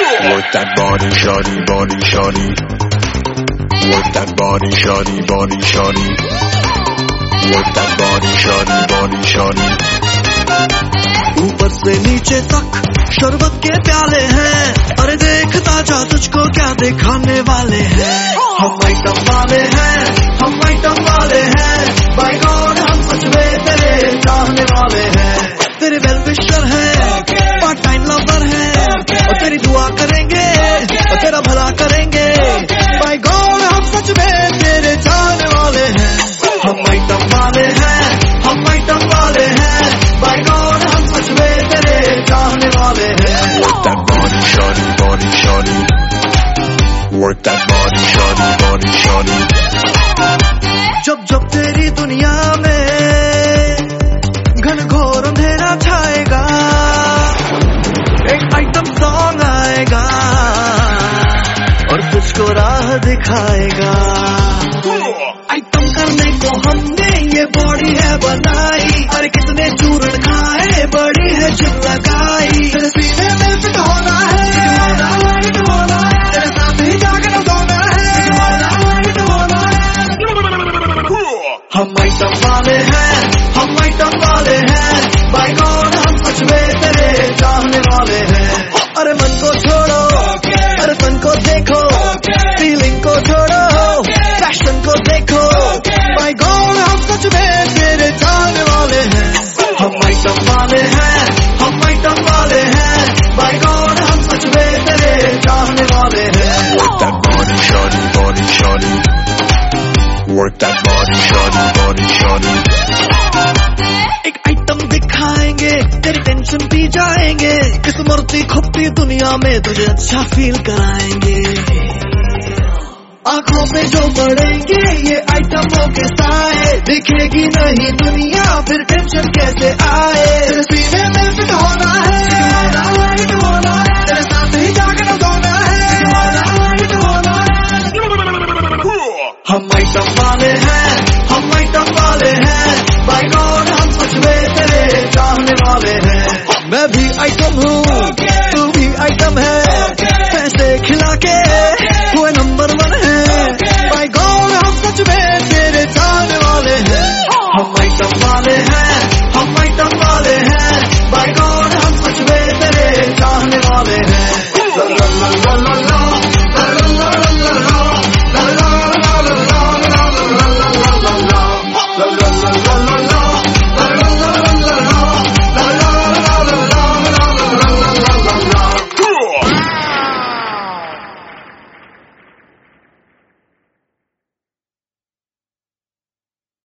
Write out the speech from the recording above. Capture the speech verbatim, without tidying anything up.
Work that body, shawty, body, shawty. Work that body, shawty, body, shawty. Work that body, shawty, body, shawty. ऊपर से नीचे तक शरबत के प्याले हैं, अरे देखता जा तुझको क्या दिखाने वाले हैं। हम आइटम वाले हैं, हम आइटम वाले हैं, बाय गॉड हम सच में तेरे चाहने वाले हैं। तेरे वेल विशर हैं, पार्ट टाइम लवर हैं, और तेरी दुआ करेंगे और तेरा भला करेंगे। बाय गॉड हम सच में तेरे चाहने वाले हैं। हम आइटम वाले हैं, हम आइटम वाले हैं, बाय गॉड हम सच में तेरे चाहने वाले हैं। Work that body, shawty, body, shawty. Work that body, shawty, body, shawty. जब जब तेरी दुनिया में घनघोर अंधेरा छाएगा, एक आइटम सॉन्ग आएगा और तुझको राह दिखाएगा। आइटम करने को हमने ये बॉडी है बनाई, अरे कितने चूर्ण खाए बड़ी है जिम लगाई। तेरे सीने में फिट होना है, फिट होना है, तेरे साथ ही जाकर सोना है, फिट होना है। हम आइटम वाले हैं, हम आइटम वाले हैं, बाय गॉड हम सच में तेरे चाहने वाले हैं। अरे मन को छोड़ो, अरे तन को देखो, फीलिंग को छोड़ो, फैशन को देखो, बाय गॉड हम सच में तेरे चाहने वाले हैं। हम आइटम वाले हैं, हम आइटम वाले हैं, बाय गॉड हम सच में तेरे चाहने वाले हैं। Work that body, shawty, body, shawty. Work that body, shawty, body, shawty. एक आइटम दिखाएंगे, तेरी टेंशन पी जाएंगे, इस मरती खुपती दुनिया में तुझे अच्छा फील कराएंगे। आंखों पे जो पड़ेंगे ये आइटमों के साए, दिखेगी नहीं दुनिया फिर टेंशन कैसे आए। तेरे सीने में फिट होना है, फिट होना है, तेरे साथ ही जाकर सोना है, फिट होना है। हम आइटम वाले हैं, हम आइटम वाले हैं, बाय गॉड हम सच में तेरे चाहने वाले हैं। मैं भी आइटम हूँ,